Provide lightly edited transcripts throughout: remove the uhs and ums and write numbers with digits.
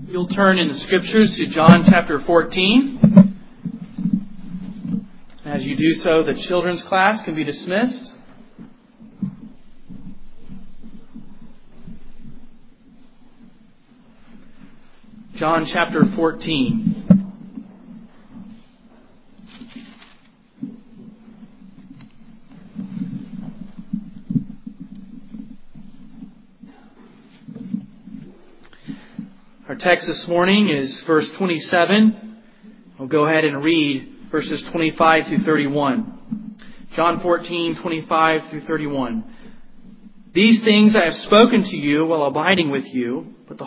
You'll turn in the Scriptures to John chapter 14. As you do so, the children's class can be dismissed. John chapter 14. Our text this morning is verse 27. We'll go ahead and read verses 25 through 31. John 14, 25 through 31. These things I have spoken to you while abiding with you, but the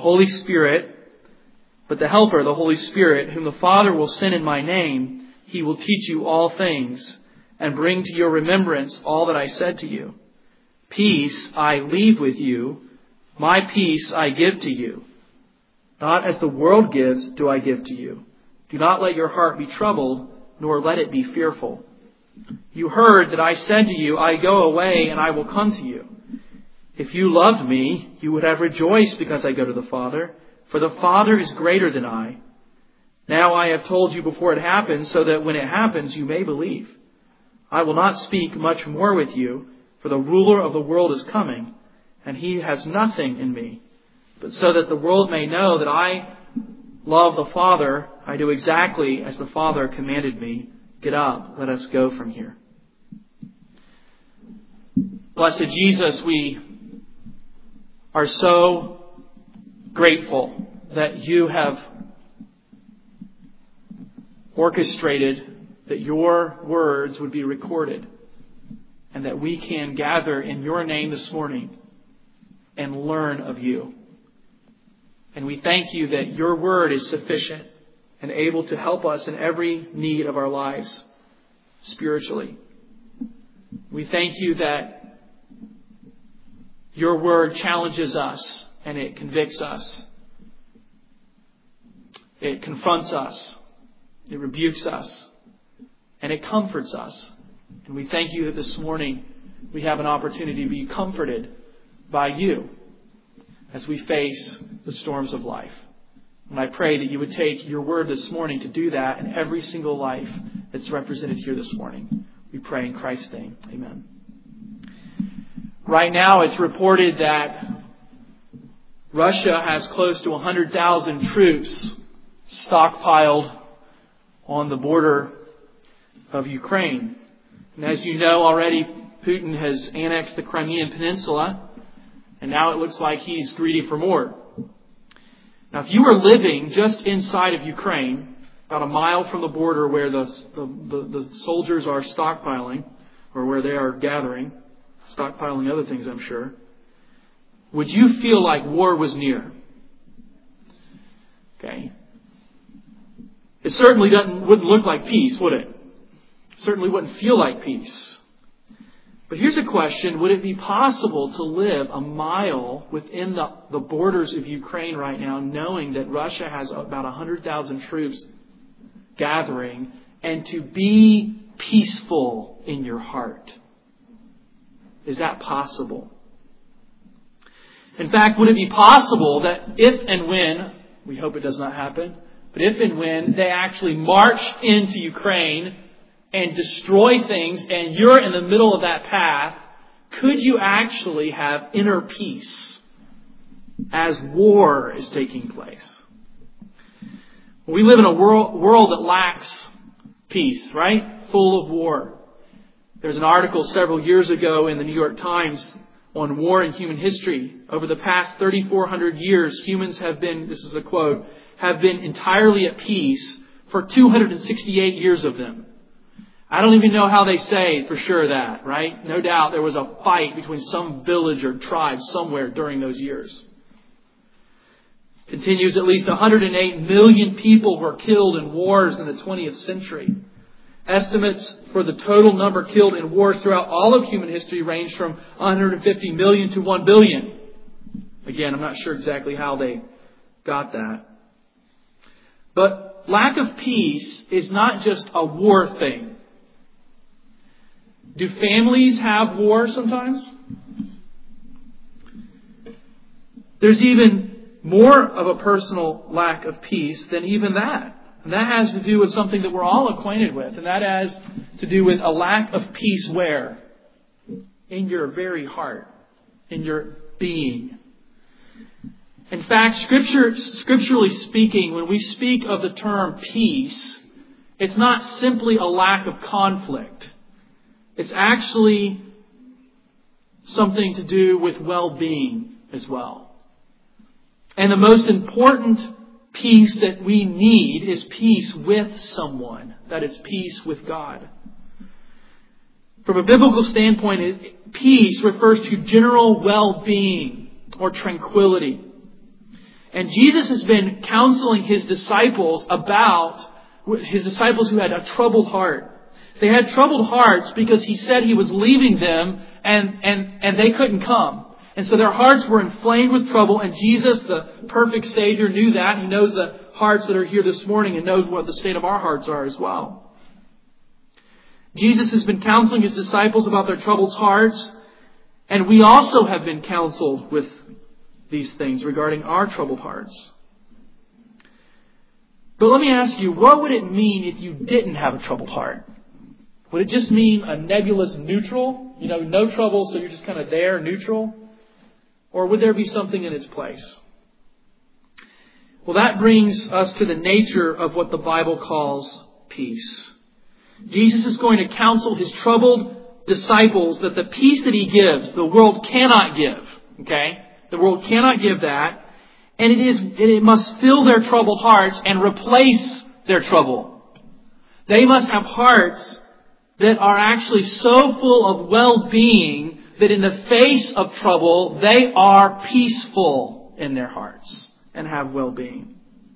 Helper, the Holy Spirit, whom the Father will send in my name, He will teach you all things and bring to your remembrance all that I said to you. Peace I leave with you, my peace I give to you. Not as the world gives do I give to you. Do not let your heart be troubled, nor let it be fearful. You heard that I said to you, I go away and I will come to you. If you loved me, you would have rejoiced because I go to the Father, for the Father is greater than I. Now I have told you before it happens, so that when it happens you may believe. I will not speak much more with you, for the ruler of the world is coming, and he has nothing in me. But so that the world may know that I love the Father, I do exactly as the Father commanded me. Get up, let us go from here. Blessed Jesus, we are so grateful that you have orchestrated that your words would be recorded and that we can gather in your name this morning and learn of you. And we thank you that your word is sufficient and able to help us in every need of our lives spiritually. We thank you that your word challenges us and it convicts us. It confronts us. It rebukes us. And it comforts us. And we thank you that this morning we have an opportunity to be comforted by you as we face the storms of life. And I pray that you would take your word this morning to do that in every single life that's represented here this morning. We pray in Christ's name. Amen. Right now it's reported that Russia has close to 100,000 troops stockpiled on the border of Ukraine. And as you know already, Putin has annexed the Crimean Peninsula, and now it looks like he's greedy for more. Now, if you were living just inside of Ukraine, about a mile from the border where the soldiers are stockpiling, or where they are gathering, stockpiling other things, I'm sure, would you feel like war was near? Okay. It certainly wouldn't look like peace, would it? It certainly wouldn't feel like peace. But here's a question. Would it be possible to live a mile within the borders of Ukraine right now, knowing that Russia has about 100,000 troops gathering, and to be peaceful in your heart? Is that possible? In fact, would it be possible that if and when, we hope it does not happen, but if and when they actually march into Ukraine and destroy things, and you're in the middle of that path, could you actually have inner peace as war is taking place? We live in a world that lacks peace, right? Full of war. There's an article several years ago in the New York Times on war in human history. Over the past 3,400 years, humans have been, this is a quote, have been entirely at peace for 268 years of them. I don't even know how they say for sure that, right? No doubt there was a fight between some village or tribe somewhere during those years. Continues, at least 108 million people were killed in wars in the 20th century. Estimates for the total number killed in wars throughout all of human history range from 150 million to 1 billion. Again, I'm not sure exactly how they got that. But lack of peace is not just a war thing. Do families have war sometimes? There's even more of a personal lack of peace than even that. And that has to do with something that we're all acquainted with. And that has to do with a lack of peace where? In your very heart. In your being. In fact, scripturally speaking, when we speak of the term peace, it's not simply a lack of conflict. It's actually something to do with well-being as well. And the most important peace that we need is peace with someone. That is peace with God. From a biblical standpoint, peace refers to general well-being or tranquility. And Jesus has been counseling His disciples who had a troubled heart. They had troubled hearts because He said He was leaving them and they couldn't come. And so their hearts were inflamed with trouble, and Jesus, the perfect Savior, knew that. He knows the hearts that are here this morning and knows what the state of our hearts are as well. Jesus has been counseling His disciples about their troubled hearts, and we also have been counseled with these things regarding our troubled hearts. But let me ask you, what would it mean if you didn't have a troubled heart? Would it just mean a nebulous neutral? No trouble, so you're just kind of there, neutral? Or would there be something in its place? Well, that brings us to the nature of what the Bible calls peace. Jesus is going to counsel His troubled disciples that the peace that He gives, the world cannot give. Okay? The world cannot give that. And it must fill their troubled hearts and replace their trouble. They must have hearts that are actually so full of well-being that in the face of trouble, they are peaceful in their hearts and have well-being.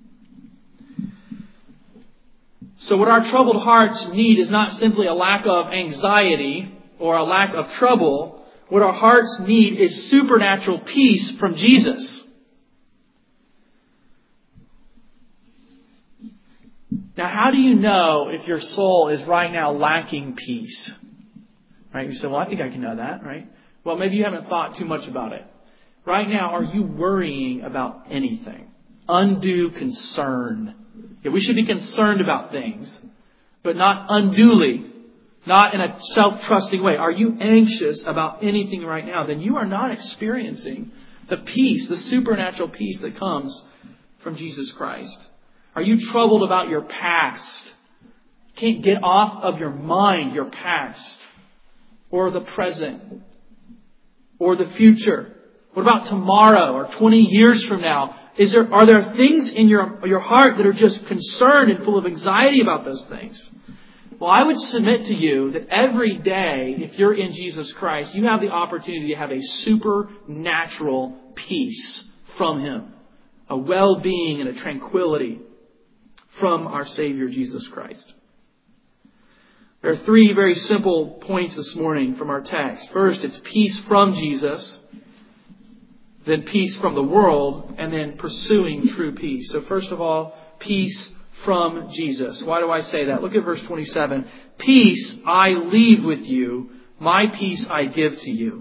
So what our troubled hearts need is not simply a lack of anxiety or a lack of trouble. What our hearts need is supernatural peace from Jesus. Now, how do you know if your soul is right now lacking peace? Right? You say, well, I think I can know that, right? Well, maybe you haven't thought too much about it. Right now, are you worrying about anything? Undue concern. Yeah, we should be concerned about things, but not unduly, not in a self-trusting way. Are you anxious about anything right now? Then you are not experiencing the peace, the supernatural peace that comes from Jesus Christ. Are you troubled about your past? Can't get off of your mind your past, or the present, or the future? What about tomorrow or 20 years from now? Are there things in your heart that are just concerned and full of anxiety about those things? Well, I would submit to you that every day, if you're in Jesus Christ, you have the opportunity to have a supernatural peace from Him. A well-being and a tranquility from our Savior, Jesus Christ. There are three very simple points this morning from our text. First, it's peace from Jesus, then peace from the world, and then pursuing true peace. So first of all, peace from Jesus. Why do I say that? Look at verse 27. Peace I leave with you, my peace I give to you.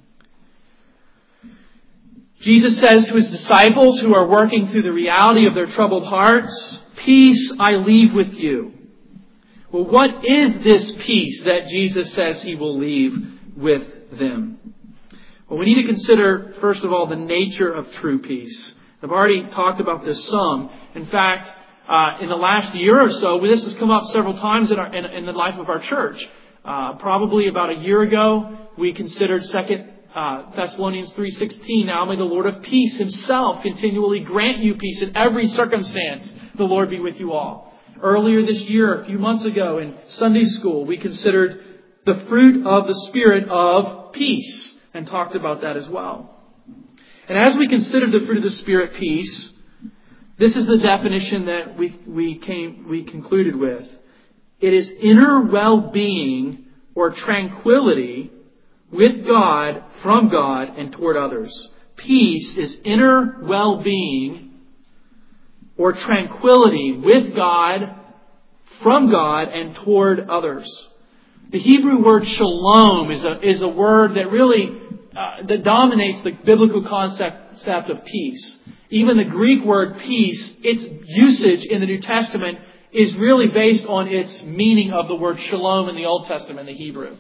Jesus says to His disciples who are working through the reality of their troubled hearts, peace I leave with you. Well, what is this peace that Jesus says He will leave with them? Well, we need to consider, first of all, the nature of true peace. I've already talked about this some. In fact, in the last year or so, this has come up several times in the life of our church. Probably about a year ago, we considered 2 Thessalonians 3:16. Now may the Lord of peace Himself continually grant you peace in every circumstance. The Lord be with you all. Earlier this year, a few months ago in Sunday school, we considered the fruit of the Spirit of peace and talked about that as well. And as we considered the fruit of the Spirit, peace, this is the definition that we concluded with. It is inner well-being or tranquility with God, from God, and toward others. Peace is inner well-being or tranquility with God, from God, and toward others. The Hebrew word shalom is a word that really that dominates the biblical concept of peace. Even the Greek word peace, its usage in the New Testament is really based on its meaning of the word shalom in the Old Testament, the Hebrew.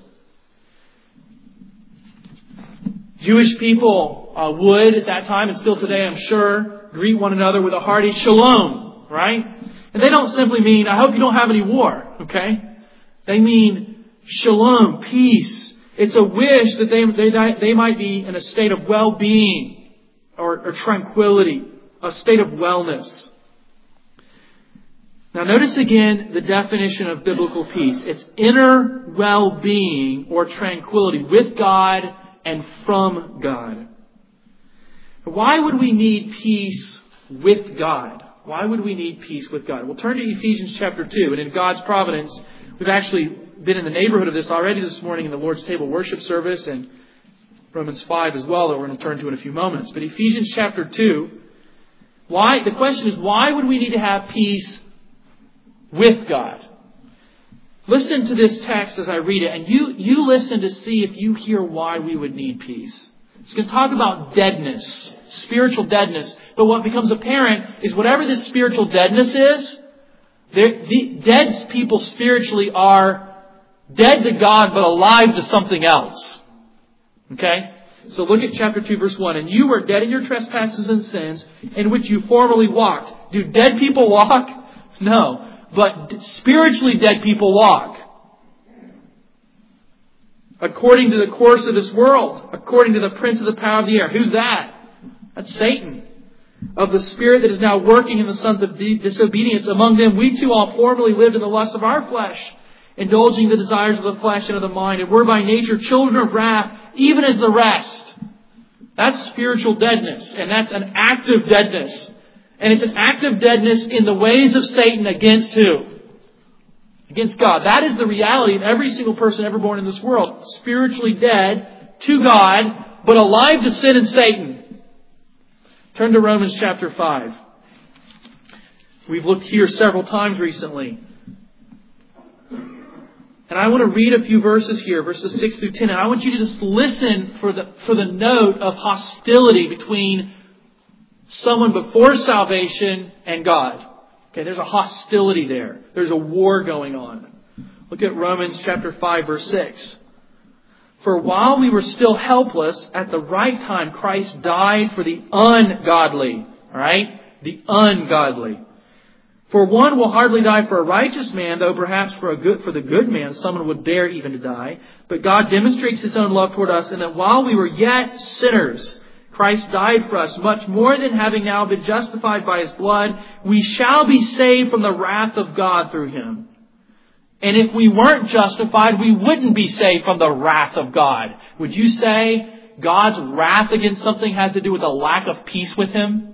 Jewish people would, at that time and still today, I'm sure, greet one another with a hearty shalom, right? And they don't simply mean, I hope you don't have any war, okay? They mean shalom, peace. It's a wish that they might be in a state of well-being or tranquility, a state of wellness. Now notice again the definition of biblical peace. It's inner well-being or tranquility with God and from God. Why would we need peace with God? Why would we need peace with God? We'll turn to Ephesians chapter 2. And in God's providence, we've actually been in the neighborhood of this already this morning in the Lord's Table worship service, and Romans 5 as well that we're going to turn to in a few moments. But Ephesians chapter 2, the question is, why would we need to have peace with God? Listen to this text as I read it, and you listen to see if you hear why we would need peace. It's going to talk about deadness, spiritual deadness. But what becomes apparent is whatever this spiritual deadness is, the dead people spiritually are dead to God but alive to something else. Okay? So look at chapter 2 verse 1. And you were dead in your trespasses and sins in which you formerly walked. Do dead people walk? No. But spiritually dead people walk. According to the course of this world. According to the prince of the power of the air. Who's that? That's Satan. Of the spirit that is now working in the sons of disobedience. Among them we too all formerly lived in the lusts of our flesh, indulging the desires of the flesh and of the mind, and were by nature children of wrath, even as the rest. That's spiritual deadness. And that's an active deadness. And it's an active deadness in the ways of Satan against who? Against God. That is the reality of every single person ever born in this world. Spiritually dead to God, but alive to sin and Satan. Turn to Romans chapter 5. We've looked here several times recently. And I want to read a few verses here, verses 6 through 10. And I want you to just listen for the note of hostility between someone before salvation and God. Okay, there's a hostility there. There's a war going on. Look at Romans chapter 5, verse 6. For while we were still helpless, at the right time Christ died for the ungodly. All right? The ungodly. For one will hardly die for a righteous man, though perhaps for the good man someone would dare even to die. But God demonstrates His own love toward us, in that while we were yet sinners, Christ died for us. Much more than having now been justified by His blood, we shall be saved from the wrath of God through Him. And if we weren't justified, we wouldn't be saved from the wrath of God. Would you say God's wrath against something has to do with a lack of peace with Him?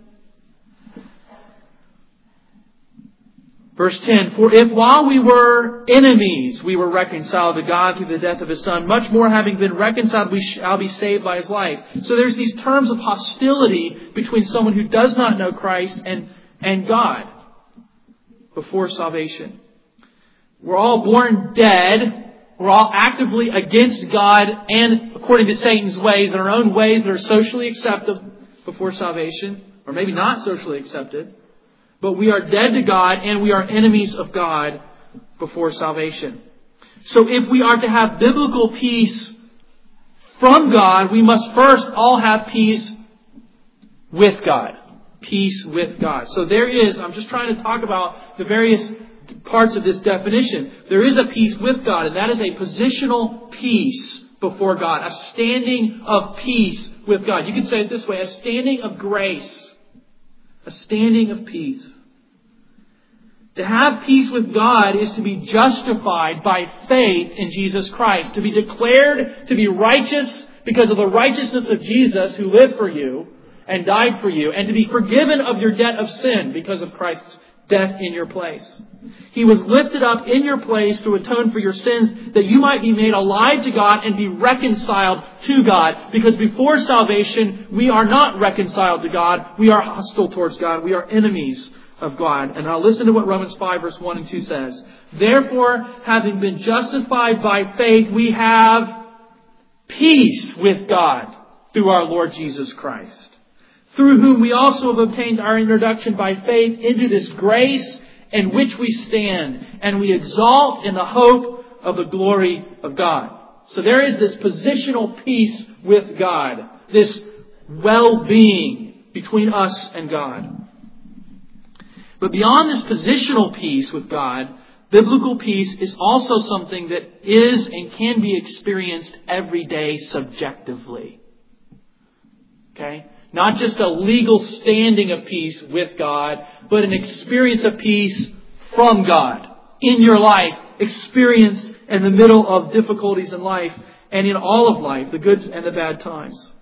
Verse 10, for if while we were enemies, we were reconciled to God through the death of His Son, much more having been reconciled, we shall be saved by His life. So there's these terms of hostility between someone who does not know Christ and God before salvation. We're all born dead. We're all actively against God and according to Satan's ways, in our own ways that are socially accepted before salvation, or maybe not socially accepted. But we are dead to God and we are enemies of God before salvation. So if we are to have biblical peace from God, we must first all have peace with God. Peace with God. So there is, I'm just trying to talk about the various parts of this definition. There is a peace with God, and that is a positional peace before God. A standing of peace with God. You could say it this way, a standing of grace. A standing of peace. To have peace with God is to be justified by faith in Jesus Christ. To be declared to be righteous because of the righteousness of Jesus who lived for you and died for you. And to be forgiven of your debt of sin because of Christ's death in your place. He was lifted up in your place to atone for your sins, that you might be made alive to God and be reconciled to God. Because before salvation, we are not reconciled to God. We are hostile towards God. We are enemies of God. And now listen to what Romans 5 verse 1 and 2 says. Therefore, having been justified by faith, we have peace with God through our Lord Jesus Christ. through whom we also have obtained our introduction by faith into this grace in which we stand, and we exalt in the hope of the glory of God. So there is this positional peace with God, this well-being between us and God. But beyond this positional peace with God, biblical peace is also something that is and can be experienced every day subjectively. Okay? Not just a legal standing of peace with God, but an experience of peace from God in your life, experienced in the middle of difficulties in life and in all of life, the good and the bad times.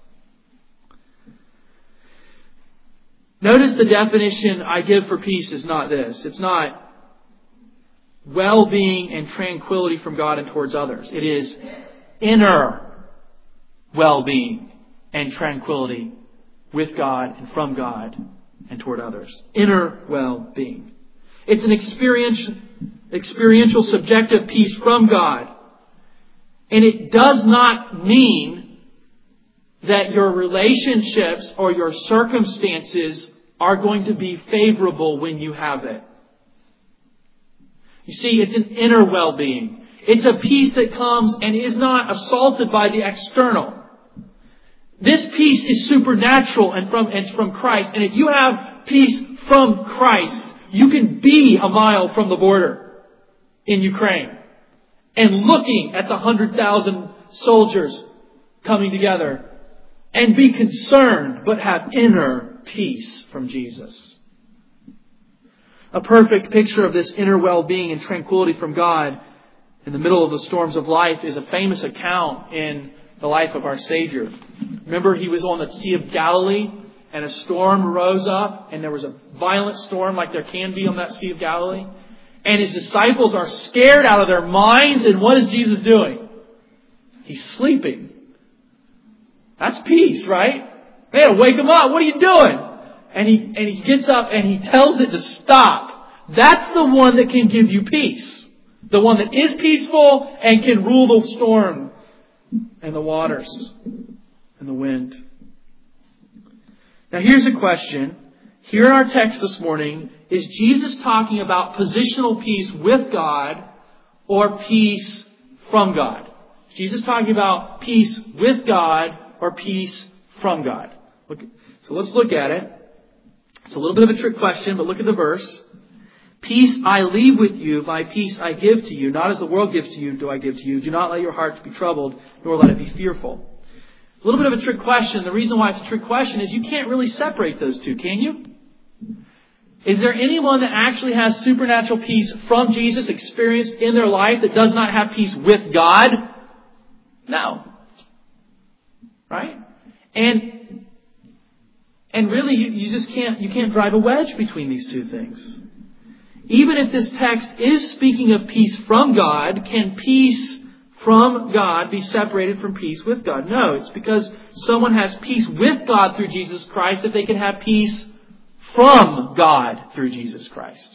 Notice the definition I give for peace is not this. It's not well-being and tranquility from God and towards others. It is inner well-being and tranquility with God and from God and toward others. Inner well-being. It's an experiential subjective peace from God. And it does not mean that your relationships or your circumstances are going to be favorable when you have it. You see, it's an inner well-being. It's a peace that comes and is not assaulted by the external. This peace is supernatural and it's from Christ. And if you have peace from Christ, you can be a mile from the border in Ukraine and looking at the 100,000 soldiers coming together and be concerned but have inner peace from Jesus. A perfect picture of this inner well-being and tranquility from God in the middle of the storms of life is a famous account in the life of our Savior. Remember, He was on the Sea of Galilee and a storm rose up, and there was a violent storm like there can be on that Sea of Galilee. And His disciples are scared out of their minds, and what is Jesus doing? He's sleeping. That's peace, right? They had to wake Him up. What are you doing? And he gets up and He tells it to stop. That's the one that can give you peace. The one that is peaceful and can rule the storm and the waters and the wind. Now here's a question. Here in our text this morning, is Jesus talking about positional peace with God or peace from God? Is Jesus talking about peace with God or peace from God? So let's look at it. It's a little bit of a trick question, but look at the verse. Peace I leave with you, my peace I give to you. Not as the world gives to you, do I give to you. Do not let your hearts be troubled, nor let it be fearful. A little bit of a trick question. The reason why it's a trick question is you can't really separate those two, can you? Is there anyone that actually has supernatural peace from Jesus experienced in their life that does not have peace with God? No. Right? And really, you just can't drive a wedge between these two things. Even if this text is speaking of peace from God, can peace from God be separated from peace with God? No, it's because someone has peace with God through Jesus Christ that they can have peace from God through Jesus Christ.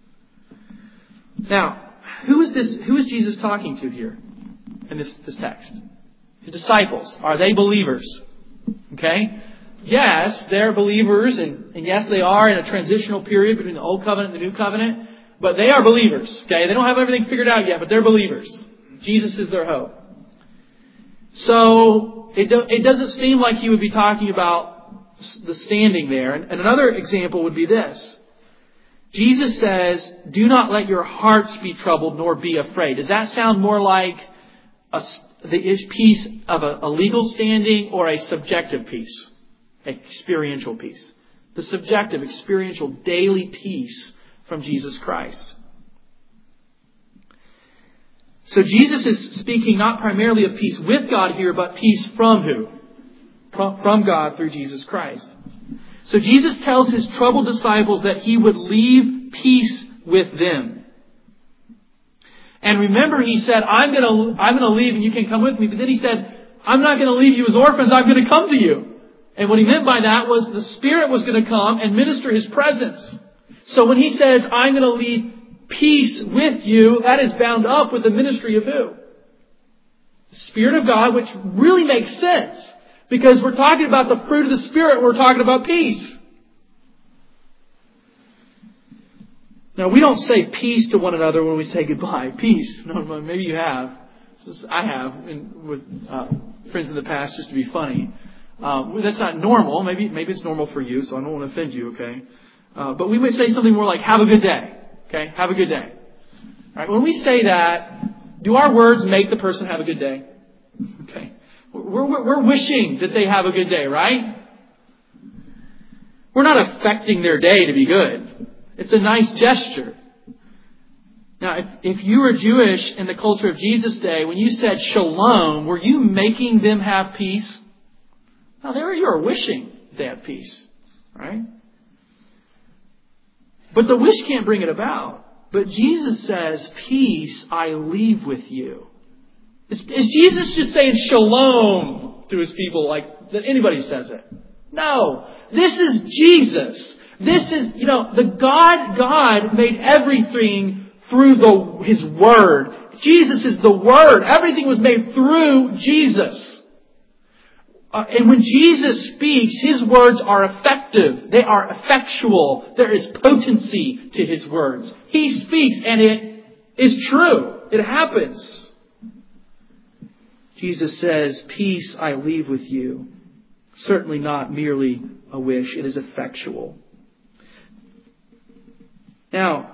Now, who is Jesus talking to here in this text? His disciples. Are they believers? Okay? Yes, they're believers, and yes, they are in a transitional period between the Old Covenant and the New Covenant, but they are believers. Okay? They don't have everything figured out yet, but they're believers. Jesus is their hope. So, it doesn't seem like He would be talking about the standing there. And another example would be this. Jesus says, do not let your hearts be troubled nor be afraid. Does that sound more like the peace of a legal standing or a subjective peace? Experiential peace. The subjective, experiential, daily peace from Jesus Christ. So Jesus is speaking not primarily of peace with God here, but peace from who? From God through Jesus Christ. So Jesus tells His troubled disciples that He would leave peace with them. And remember, He said, I'm going to leave and you can come with me. But then He said, I'm not going to leave you as orphans. I'm going to come to you. And what He meant by that was the Spirit was going to come and minister His presence. So when He says, I'm going to leave peace with you, that is bound up with the ministry of who? The Spirit of God, which really makes sense. Because we're talking about the fruit of the Spirit. We're talking about peace. Now, we don't say peace to one another when we say goodbye. Peace. No, maybe you have. I have with friends in the past just to be funny. That's not normal. Maybe it's normal for you, so I don't want to offend you, okay? But we would say something more like, have a good day. Okay? Have a good day. All right? When we say that, do our words make the person have a good day? Okay. We're wishing that they have a good day, right? We're not affecting their day to be good. It's a nice gesture. Now, if you were Jewish in the culture of Jesus' day, when you said shalom, were you making them have peace? No, you are wishing they have peace. Right? But the wish can't bring it about. But Jesus says, peace I leave with you. Is Jesus just saying shalom to His people like that anybody says it? No. This is Jesus. This is, the God made everything through His Word. Jesus is the Word. Everything was made through Jesus. And when Jesus speaks, His words are effective. They are effectual. There is potency to His words. He speaks and it is true. It happens. Jesus says, peace I leave with you. Certainly not merely a wish. It is effectual. Now,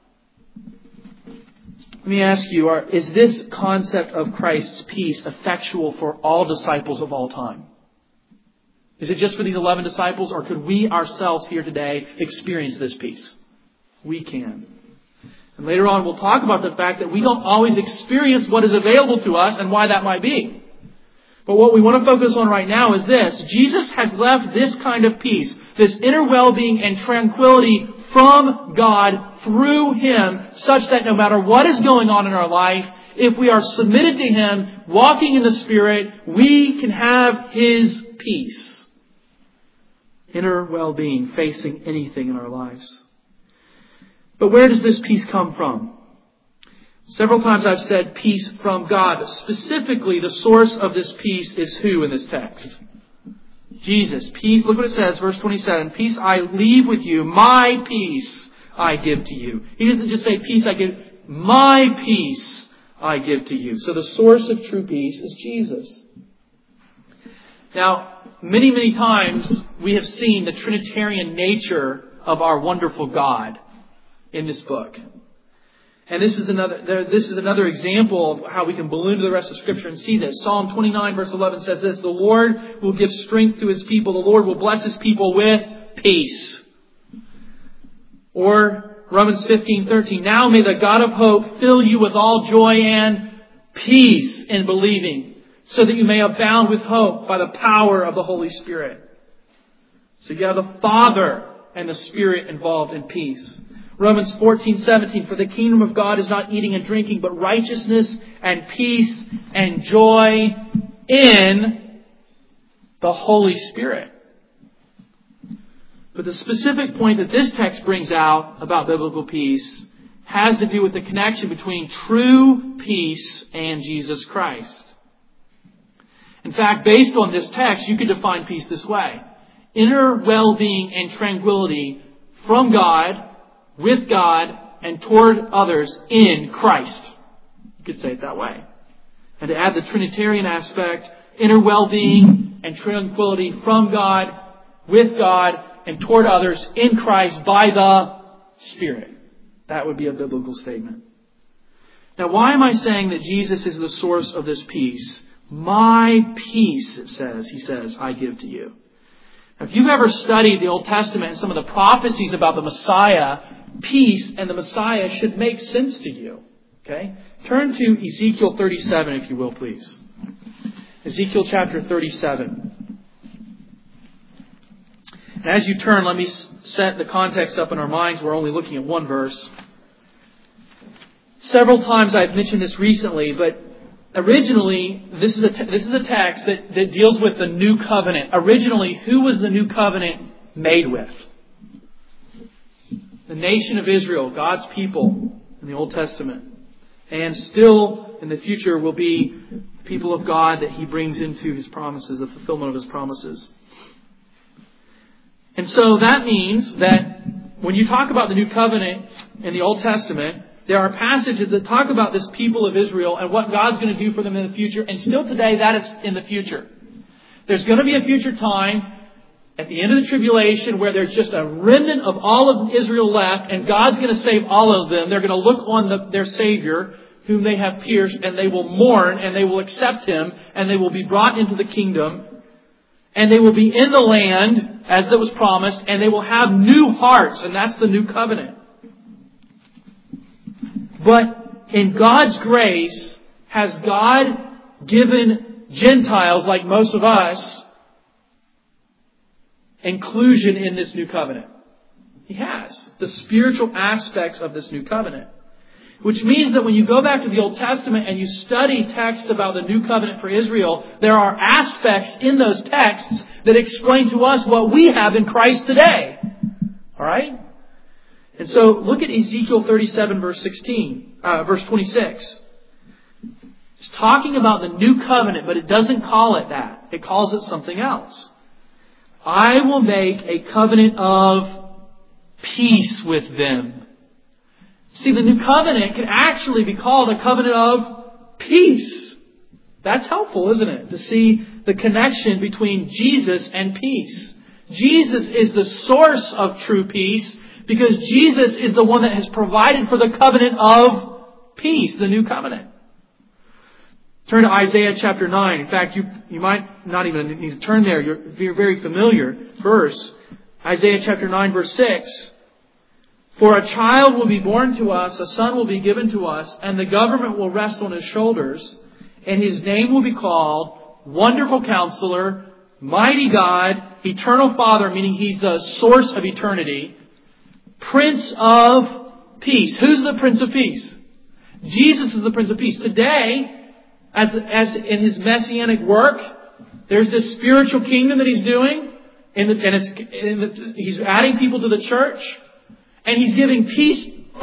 let me ask you, is this concept of Christ's peace effectual for all disciples of all time? Is it just for these 11 disciples, or could we ourselves here today experience this peace? We can. And later on we'll talk about the fact that we don't always experience what is available to us and why that might be. But what we want to focus on right now is this. Jesus has left this kind of peace, this inner well-being and tranquility from God through Him, such that no matter what is going on in our life, if we are submitted to Him, walking in the Spirit, we can have His peace. Inner well-being, facing anything in our lives. But where does this peace come from? Several times I've said peace from God. But specifically, the source of this peace is who in this text? Jesus. Peace, look what it says, verse 27. Peace I leave with you. My peace I give to you. He doesn't just say peace I give. My peace I give to you. So the source of true peace is Jesus. Now, many, many times we have seen the Trinitarian nature of our wonderful God in this book. And this is another example of how we can balloon to the rest of Scripture and see this. Psalm 29 verse 11 says this, the Lord will give strength to His people. The Lord will bless His people with peace. Or Romans 15:13, now may the God of hope fill you with all joy and peace in believing, so that you may abound with hope by the power of the Holy Spirit. So you have the Father and the Spirit involved in peace. Romans 14:17, for the kingdom of God is not eating and drinking, but righteousness and peace and joy in the Holy Spirit. But the specific point that this text brings out about biblical peace has to do with the connection between true peace and Jesus Christ. In fact, based on this text, you could define peace this way. Inner well-being and tranquility from God, with God, and toward others in Christ. You could say it that way. And to add the Trinitarian aspect, inner well-being and tranquility from God, with God, and toward others in Christ by the Spirit. That would be a biblical statement. Now, why am I saying that Jesus is the source of this peace? My peace, he says, I give to you. Now, if you've ever studied the Old Testament and some of the prophecies about the Messiah, peace and the Messiah should make sense to you. Okay? Turn to Ezekiel 37, if you will, please. Ezekiel chapter 37. And as you turn, let me set the context up in our minds. We're only looking at one verse. Several times I've mentioned this recently, but originally, this is a text that deals with the new covenant. Originally, who was the new covenant made with? The nation of Israel, God's people in the Old Testament. And still in the future will be people of God that He brings into His promises, the fulfillment of His promises. And so that means that when you talk about the New Covenant in the Old Testament, there are passages that talk about this people of Israel and what God's going to do for them in the future. And still today, that is in the future. There's going to be a future time at the end of the tribulation where there's just a remnant of all of Israel left, and God's going to save all of them. They're going to look on their Savior, whom they have pierced, and they will mourn, and they will accept Him, and they will be brought into the kingdom. And they will be in the land, as that was promised, and they will have new hearts, and that's the new covenant. But in God's grace, has God given Gentiles, like most of us, inclusion in this new covenant? He has. The spiritual aspects of this new covenant. Which means that when you go back to the Old Testament and you study texts about the new covenant for Israel, there are aspects in those texts that explain to us what we have in Christ today. Alright? And so look at Ezekiel 37 verse 26. It's talking about the new covenant, but it doesn't call it that. It calls it something else. I will make a covenant of peace with them. See, the new covenant can actually be called a covenant of peace. That's helpful, isn't it? To see the connection between Jesus and peace. Jesus is the source of true peace because Jesus is the one that has provided for the covenant of peace, the new covenant. Turn to Isaiah chapter 9. In fact, you might not even need to turn there. You're very familiar verse. Isaiah chapter 9 verse 6. For a child will be born to us, a son will be given to us, and the government will rest on His shoulders, and His name will be called Wonderful Counselor, Mighty God, Eternal Father, meaning He's the source of eternity, Prince of Peace. Who's the Prince of Peace? Jesus is the Prince of Peace. Today, as in His messianic work, there's this spiritual kingdom that He's doing, He's adding people to the church. And He's giving peace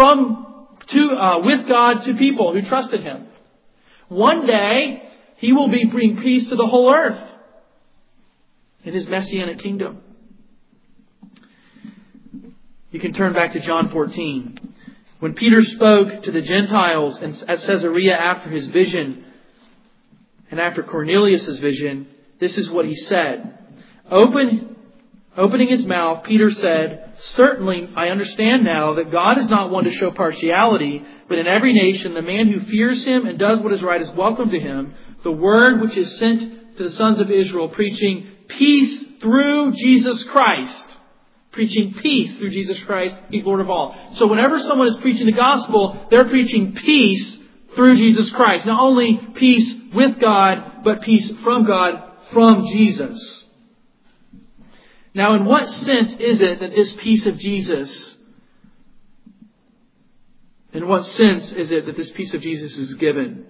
with God to people who trusted Him. One day, He will bring peace to the whole earth in His messianic kingdom. You can turn back to John 14. When Peter spoke to the Gentiles at Caesarea after his vision and after Cornelius' vision, this is what he said. Opening his mouth, Peter said, "Certainly, I understand now that God is not one to show partiality, but in every nation the man who fears Him and does what is right is welcome to Him. The word which is sent to the sons of Israel, preaching peace through Jesus Christ." Preaching peace through Jesus Christ, He's Lord of all. So whenever someone is preaching the gospel, they're preaching peace through Jesus Christ. Not only peace with God, but peace from God, from Jesus. Now, in what sense is it that this peace of Jesus, in what sense is it that this peace of Jesus is given?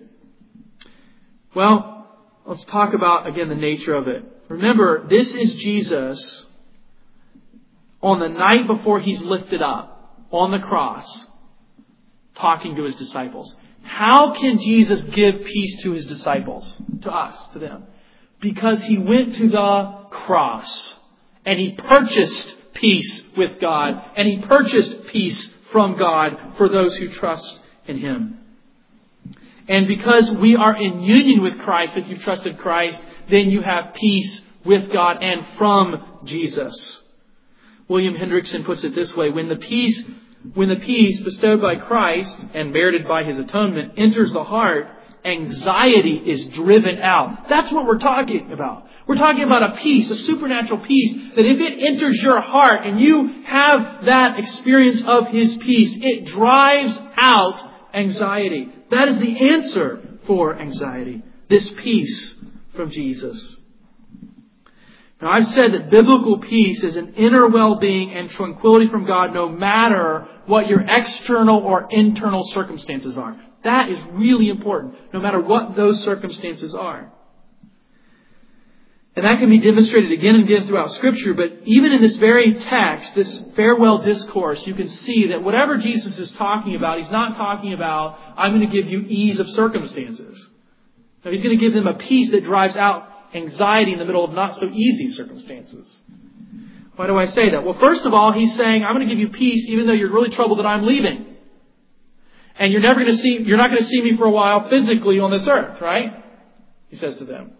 Well, let's talk about, again, the nature of it. Remember, this is Jesus on the night before He's lifted up on the cross, talking to His disciples. How can Jesus give peace to His disciples? To us, to them. Because He went to the cross. And He purchased peace with God. And He purchased peace from God for those who trust in Him. And because we are in union with Christ, if you've trusted Christ, then you have peace with God and from Jesus. William Hendrickson puts it this way: when the peace bestowed by Christ and merited by His atonement enters the heart, anxiety is driven out. That's what we're talking about. We're talking about a peace, a supernatural peace, that if it enters your heart and you have that experience of His peace, it drives out anxiety. That is the answer for anxiety. This peace from Jesus. Now, I've said that biblical peace is an inner well-being and tranquility from God no matter what your external or internal circumstances are. That is really important, no matter what those circumstances are. And that can be demonstrated again and again throughout Scripture, but even in this very text, this farewell discourse, you can see that whatever Jesus is talking about, He's not talking about, I'm going to give you ease of circumstances. No, He's going to give them a peace that drives out anxiety in the middle of not so easy circumstances. Why do I say that? Well, first of all, He's saying, I'm going to give you peace even though you're really troubled that I'm leaving. And you're not going to see me for a while physically on this earth, right? He says to them.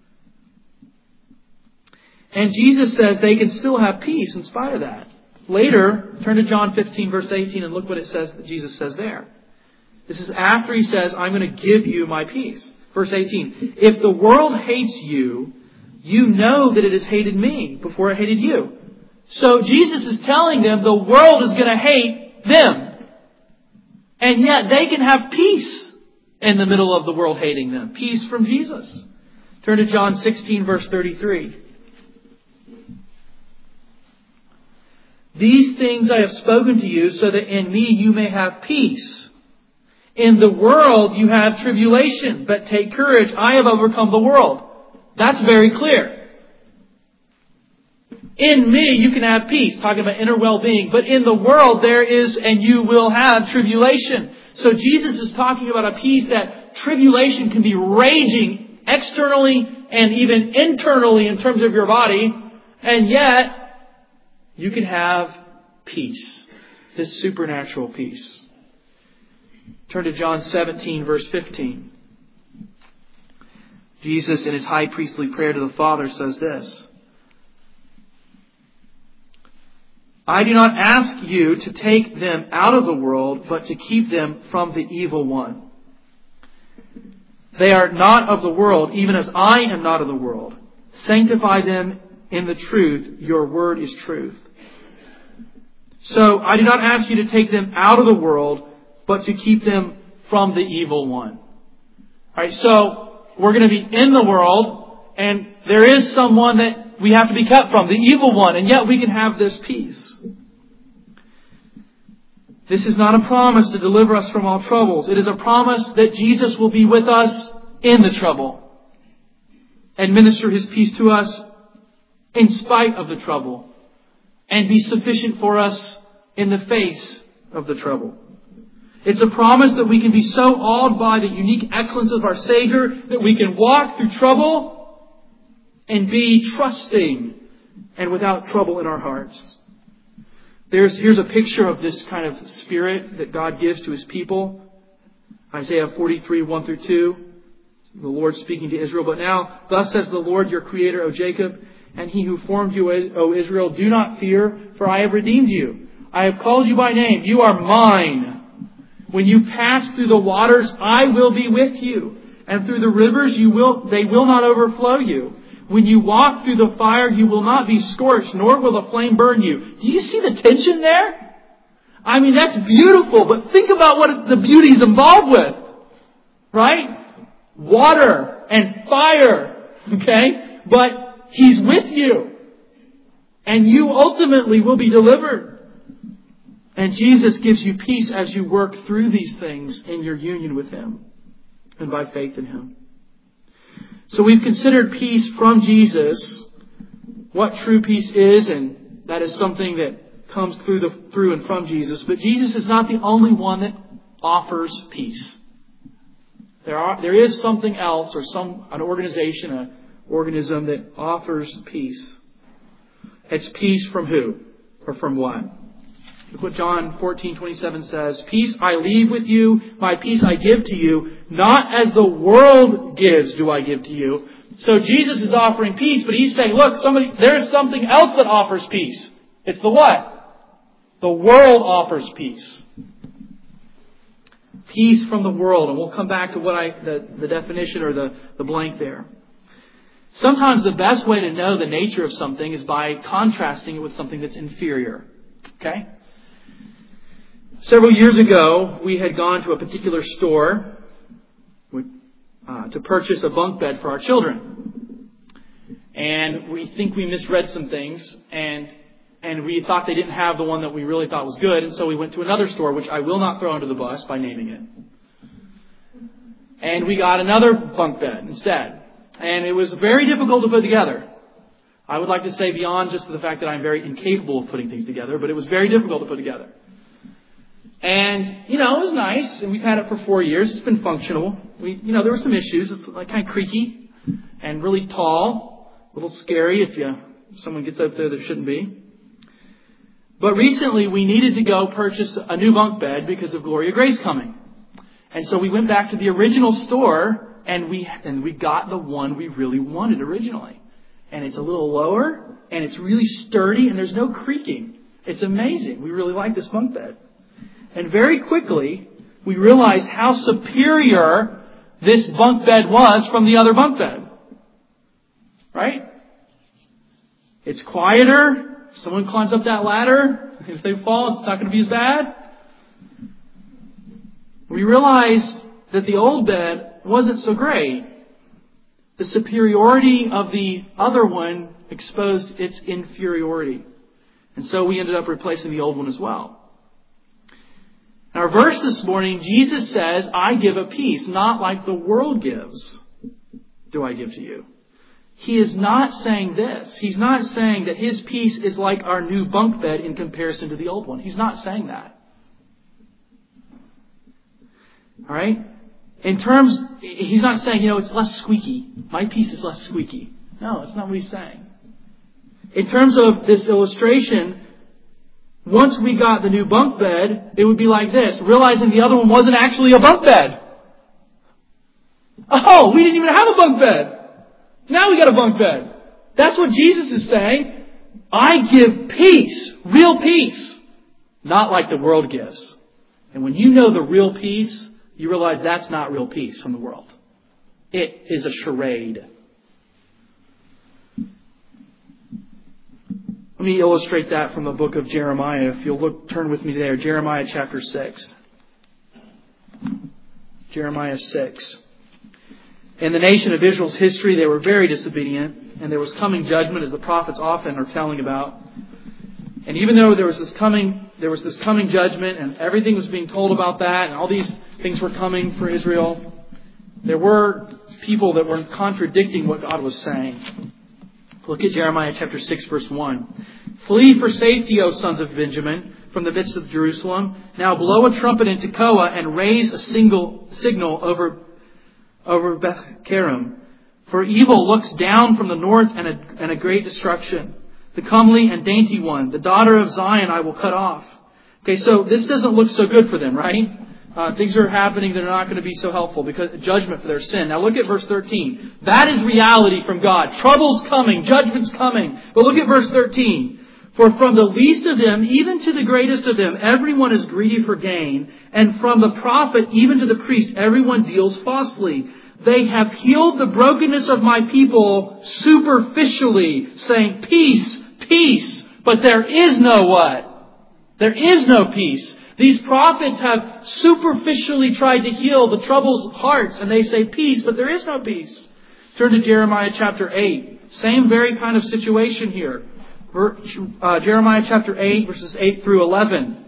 And Jesus says they can still have peace in spite of that. Later, turn to John 15, verse 18, and look what it says that Jesus says there. This is after He says, I'm going to give you my peace. Verse 18, if the world hates you, you know that it has hated me before it hated you. So Jesus is telling them the world is going to hate them. And yet they can have peace in the middle of the world hating them. Peace from Jesus. Turn to John 16, verse 33. These things I have spoken to you so that in me you may have peace. In the world you have tribulation, but take courage. I have overcome the world. That's very clear. In me you can have peace, talking about inner well-being. But in the world there is and you will have tribulation. So Jesus is talking about a peace that tribulation can be raging externally and even internally in terms of your body. And yet you can have peace. This supernatural peace. Turn to John 17, verse 15. Jesus, in His high priestly prayer to the Father, says this. I do not ask you to take them out of the world, but to keep them from the evil one. They are not of the world, even as I am not of the world. Sanctify them in the truth. Your word is truth. So I do not ask you to take them out of the world, but to keep them from the evil one. Alright, so we're going to be in the world, and there is someone that we have to be kept from, the evil one, and yet we can have this peace. This is not a promise to deliver us from all troubles. It is a promise that Jesus will be with us in the trouble and minister His peace to us in spite of the trouble and be sufficient for us in the face of the trouble. It's a promise that we can be so awed by the unique excellence of our Savior that we can walk through trouble and be trusting and without trouble in our hearts. Here's a picture of this kind of spirit that God gives to His people. Isaiah 43, 1 through 2. The Lord speaking to Israel. But now, thus says the Lord, your Creator, O Jacob, and He who formed you, O Israel, do not fear, for I have redeemed you. I have called you by name. You are mine. When you pass through the waters, I will be with you. And through the rivers, they will not overflow you. When you walk through the fire, you will not be scorched, nor will the flame burn you. Do you see the tension there? I mean, that's beautiful, but think about what the beauty is involved with. Right? Water and fire. Okay? But He's with you. And you ultimately will be delivered. And Jesus gives you peace as you work through these things in your union with Him and by faith in Him. So we've considered peace from Jesus, what true peace is, and that is something that comes through and from Jesus. But Jesus is not the only one that offers peace. There is something else, or an organization, an organism that offers peace. It's peace from who? Or from what? Look what John 14:27 says. Peace I leave with you, my peace I give to you. Not as the world gives do I give to you. So Jesus is offering peace, but He's saying, look, there's something else that offers peace. It's the what? The world offers peace. Peace from the world. And we'll come back to the definition or the blank there. Sometimes the best way to know the nature of something is by contrasting it with something that's inferior. Okay? Several years ago, we had gone to a particular store to purchase a bunk bed for our children. And we think we misread some things, and we thought they didn't have the one that we really thought was good, and so we went to another store, which I will not throw under the bus by naming it. And we got another bunk bed instead. And it was very difficult to put together. I would like to say beyond just the fact that I'm very incapable of putting things together, but it was very difficult to put together. And, it was nice, and we've had it for 4 years. It's been functional. there were some issues. It's like kind of creaky and really tall, a little scary if someone gets up there that shouldn't be. But recently we needed to go purchase a new bunk bed because of Gloria Grace coming. And so we went back to the original store and we got the one we really wanted originally. And it's a little lower and it's really sturdy and there's no creaking. It's amazing. We really like this bunk bed. And very quickly we realized how superior this bunk bed was from the other bunk bed. Right? It's quieter. If someone climbs up that ladder, if they fall, it's not going to be as bad. We realized that the old bed wasn't so great. The superiority of the other one exposed its inferiority. And so we ended up replacing the old one as well. In our verse this morning, Jesus says, I give a peace, not like the world gives, do I give to you. He is not saying this. He's not saying that his peace is like our new bunk bed in comparison to the old one. He's not saying that. All right? He's not saying, it's less squeaky. My peace is less squeaky. No, that's not what he's saying. In terms of this illustration, once we got the new bunk bed, it would be like this, realizing the other one wasn't actually a bunk bed. Oh, we didn't even have a bunk bed. Now we got a bunk bed. That's what Jesus is saying. I give peace, real peace, not like the world gives. And when you know the real peace, you realize that's not real peace from the world. It is a charade. Let me illustrate that from the book of Jeremiah. If you'll turn with me there. Jeremiah chapter 6. Jeremiah 6. In the nation of Israel's history, they were very disobedient, and there was coming judgment, as the prophets often are telling about. And even though there was this coming judgment, and everything was being told about that, and all these things were coming for Israel, there were people that were contradicting what God was saying. Look at Jeremiah chapter 6, verse 1. Flee for safety, O sons of Benjamin, from the midst of Jerusalem. Now blow a trumpet in Tekoa and raise a signal over Beth Kerim. For evil looks down from the north and a great destruction. The comely and dainty one, the daughter of Zion, I will cut off. Okay, so this doesn't look so good for them, right? Things are happening that are not going to be so helpful because judgment for their sin. Now look at verse 13. That is reality from God. Trouble's coming. Judgment's coming. But look at verse 13. For from the least of them, even to the greatest of them, everyone is greedy for gain. And from the prophet, even to the priest, everyone deals falsely. They have healed the brokenness of my people superficially, saying, peace, peace. But there is no what? There is no peace. These prophets have superficially tried to heal the troubled hearts, and they say peace, but there is no peace. Turn to Jeremiah chapter 8. Same very kind of situation here. Jeremiah chapter 8, verses 8 through 11.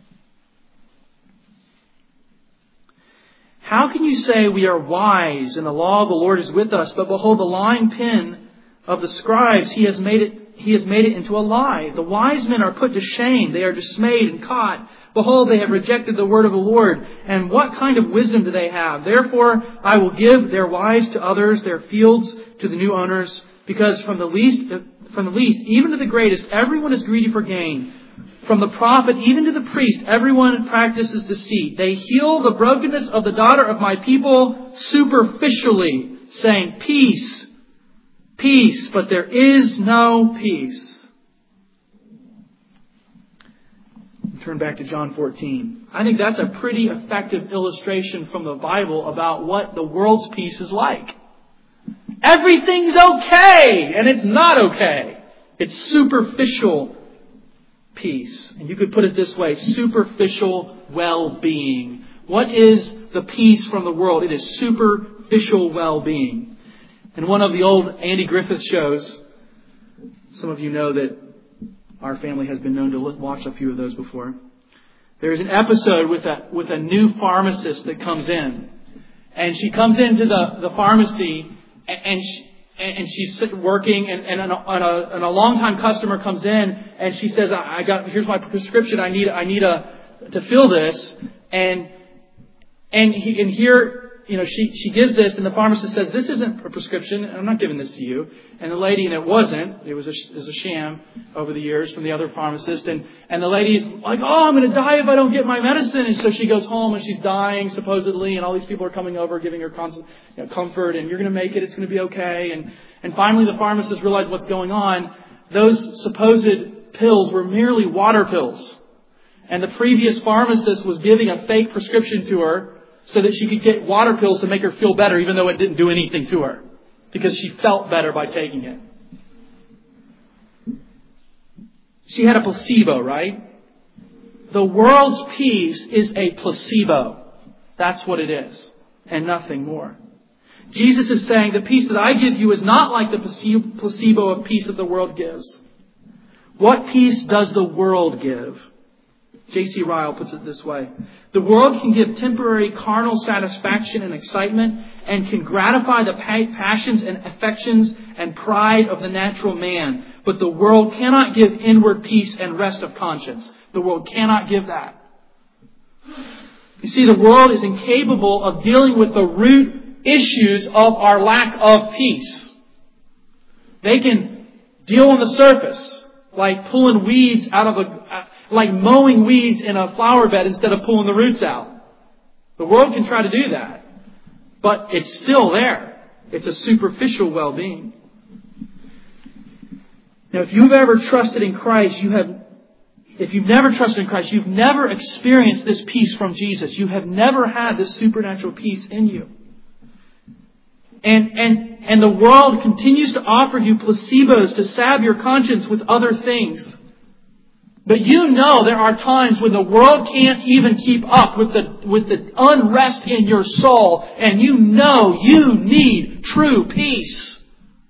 How can you say we are wise and the law of the Lord is with us, but behold, the lying pen of the scribes, he has made it into a lie. The wise men are put to shame. They are dismayed and caught. Behold, they have rejected the word of the Lord. And what kind of wisdom do they have? Therefore, I will give their wives to others, their fields to the new owners, because from the least, even to the greatest, everyone is greedy for gain. From the prophet, even to the priest, everyone practices deceit. They heal the brokenness of the daughter of my people superficially, saying, peace, peace, but there is no peace. Turn back to John 14. I think that's a pretty effective illustration from the Bible about what the world's peace is like. Everything's okay, and it's not okay. It's superficial peace. And you could put it this way, superficial well-being. What is the peace from the world? It is superficial well-being. In one of the old Andy Griffith shows, some of you know that our family has been known to watch a few of those before. There's an episode with a new pharmacist that comes in. And she comes into the pharmacy and she's working and a long-time customer comes in and she says, here's my prescription. I need to fill this. And here she gives this, and the pharmacist says, "This isn't a prescription. I'm not giving this to you." And the lady, and it wasn't. It was a sham over the years from the other pharmacist. And the lady's like, "Oh, I'm going to die if I don't get my medicine." And so she goes home and she's dying supposedly, and all these people are coming over, giving her comfort, and "You're going to make it. It's going to be okay." And finally, the pharmacist realized what's going on. Those supposed pills were merely water pills, and the previous pharmacist was giving a fake prescription to her so that she could get water pills to make her feel better, even though it didn't do anything to her, because she felt better by taking it. She had a placebo, right? The world's peace is a placebo. That's what it is, and nothing more. Jesus is saying the peace that I give you is not like the placebo of peace that the world gives. What peace does the world give? J.C. Ryle puts it this way: the world can give temporary carnal satisfaction and excitement, and can gratify the passions and affections and pride of the natural man. But the world cannot give inward peace and rest of conscience. The world cannot give that. You see, the world is incapable of dealing with the root issues of our lack of peace. They can deal on the surface, like pulling weeds out of like mowing weeds in a flower bed instead of pulling the roots out. The world can try to do that, but it's still there. It's a superficial well-being. Now, if you've ever trusted in Christ, if you've never trusted in Christ, you've never experienced this peace from Jesus. You have never had this supernatural peace in you. And the world continues to offer you placebos to salve your conscience with other things. But you know there are times when the world can't even keep up with the unrest in your soul, and you know you need true peace.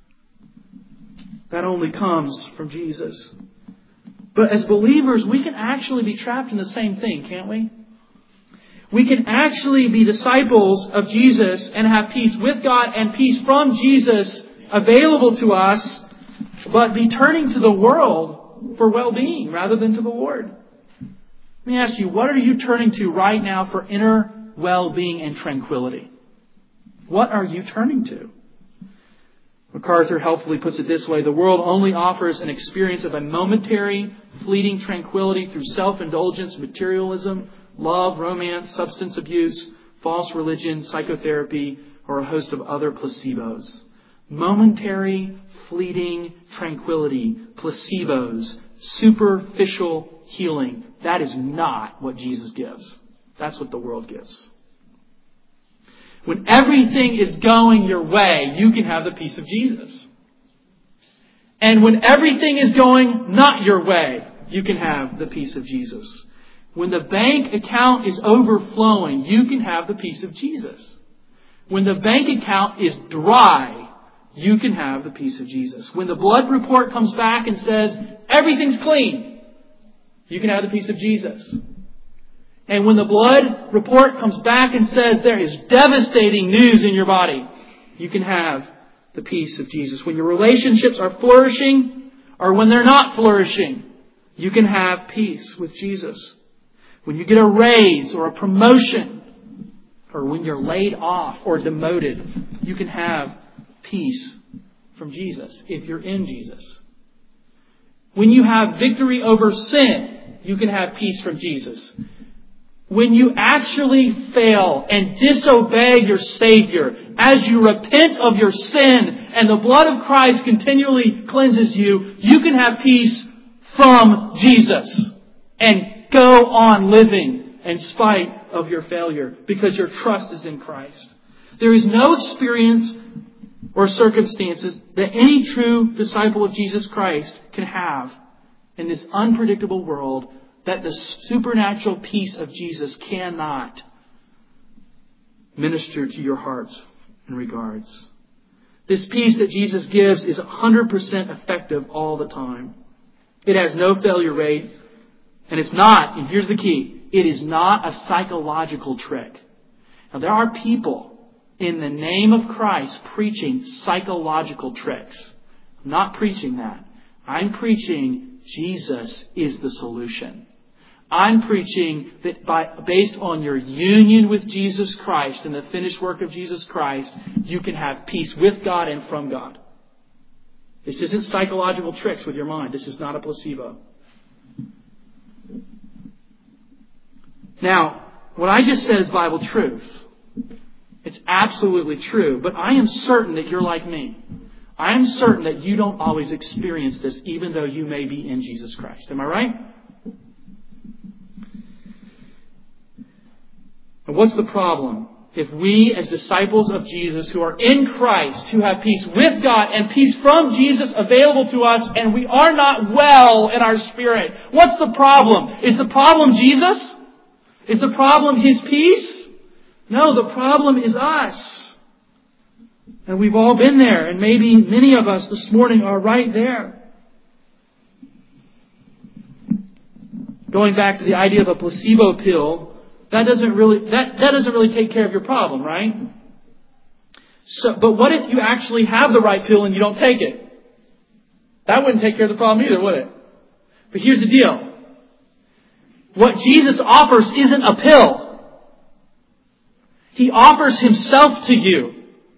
That only comes from Jesus. But as believers, we can actually be trapped in the same thing, can't we? We can actually be disciples of Jesus and have peace with God and peace from Jesus available to us, but be turning to the world for well-being rather than to the Lord. Let me ask you, what are you turning to right now for inner well-being and tranquility? What are you turning to? MacArthur helpfully puts it this way: the world only offers an experience of a momentary, fleeting tranquility through self-indulgence, materialism, love, romance, substance abuse, false religion, psychotherapy, or a host of other placebos. Momentary, fleeting tranquility, placebos, superficial healing. That is not what Jesus gives. That's what the world gives. When everything is going your way, you can have the peace of Jesus. And when everything is going not your way, you can have the peace of Jesus. When the bank account is overflowing, you can have the peace of Jesus. When the bank account is dry, you can have the peace of Jesus. When the blood report comes back and says everything's clean, you can have the peace of Jesus. And when the blood report comes back and says there is devastating news in your body, you can have the peace of Jesus. When your relationships are flourishing or when they're not flourishing, you can have peace with Jesus. When you get a raise or a promotion, or when you're laid off or demoted, you can have peace from Jesus if you're in Jesus. When you have victory over sin, you can have peace from Jesus. When you actually fail and disobey your Savior, as you repent of your sin and the blood of Christ continually cleanses you, you can have peace from Jesus and go on living in spite of your failure because your trust is in Christ. There is no experience or circumstances that any true disciple of Jesus Christ can have in this unpredictable world that the supernatural peace of Jesus cannot minister to your hearts and regards. This peace that Jesus gives is 100% effective all the time. It has no failure rate. And it's not, and here's the key, it is not a psychological trick. Now there are people in the name of Christ preaching psychological tricks. I'm not preaching that. I'm preaching Jesus is the solution. I'm preaching that based on your union with Jesus Christ and the finished work of Jesus Christ, you can have peace with God and from God. This isn't psychological tricks with your mind. This is not a placebo. Now, what I just said is Bible truth. It's absolutely true. But I am certain that you're like me. I am certain that you don't always experience this, even though you may be in Jesus Christ. Am I right? And what's the problem? If we, as disciples of Jesus who are in Christ, who have peace with God and peace from Jesus available to us, and we are not well in our spirit, what's the problem? Is the problem Jesus? Is the problem His peace? No, the problem is us. And we've all been there, and maybe many of us this morning are right there. Going back to the idea of a placebo pill, that doesn't really take care of your problem, right? But what if you actually have the right pill and you don't take it? That wouldn't take care of the problem either, would it? But here's the deal. What Jesus offers isn't a pill. He offers Himself to you.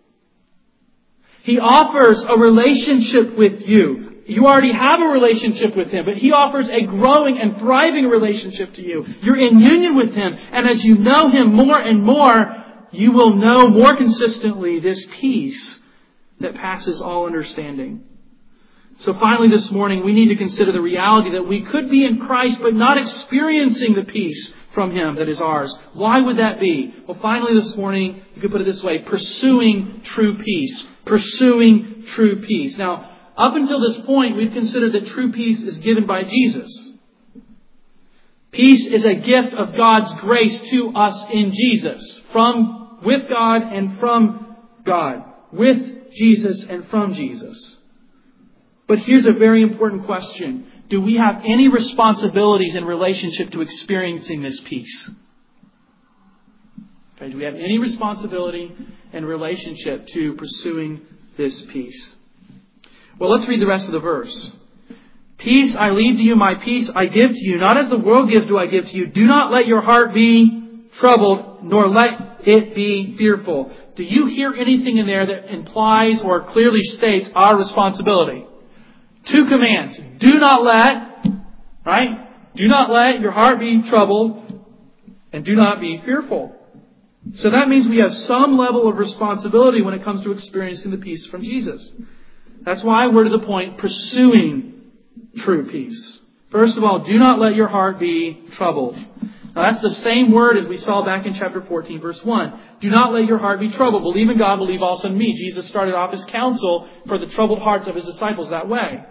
He offers a relationship with you. You already have a relationship with Him, but He offers a growing and thriving relationship to you. You're in union with Him, and as you know Him more and more, you will know more consistently this peace that passes all understanding. So finally this morning, we need to consider the reality that we could be in Christ, but not experiencing the peace from Him that is ours. Why would that be? Well, finally this morning, you could put it this way, pursuing true peace. Pursuing true peace. Now, up until this point, we've considered that true peace is given by Jesus. Peace is a gift of God's grace to us in Jesus. With God and from God. With Jesus and from Jesus. But here's a very important question. Do we have any responsibilities in relationship to experiencing this peace? Okay, do we have any responsibility in relationship to pursuing this peace? Well, let's read the rest of the verse. Peace I leave to you, my peace I give to you. Not as the world gives do I give to you. Do not let your heart be troubled, nor let it be fearful. Do you hear anything in there that implies or clearly states our responsibility? 2 commands. Do not let, right? Do not let your heart be troubled, and do not be fearful. So that means we have some level of responsibility when it comes to experiencing the peace from Jesus. That's why we're to the point pursuing true peace. First of all, do not let your heart be troubled. Now that's the same word as we saw back in chapter 14, verse 1. Do not let your heart be troubled. Believe in God, believe also in me. Jesus started off His counsel for the troubled hearts of His disciples that way.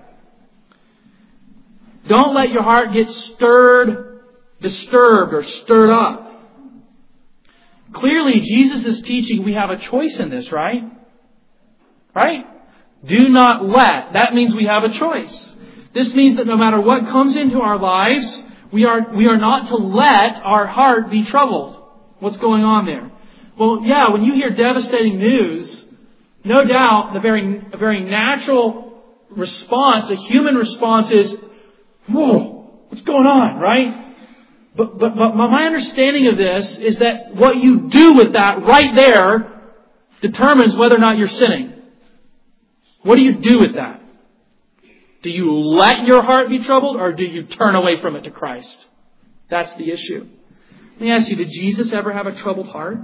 Don't let your heart get disturbed, or stirred up. Clearly, Jesus is teaching we have a choice in this, right? Right? Do not let. That means we have a choice. This means that no matter what comes into our lives, we are not to let our heart be troubled. What's going on there? Well, yeah, when you hear devastating news, no doubt a very natural response, a human response is, whoa, what's going on, right? But my understanding of this is that what you do with that right there determines whether or not you're sinning. What do you do with that? Do you let your heart be troubled, or do you turn away from it to Christ? That's the issue. Let me ask you, did Jesus ever have a troubled heart?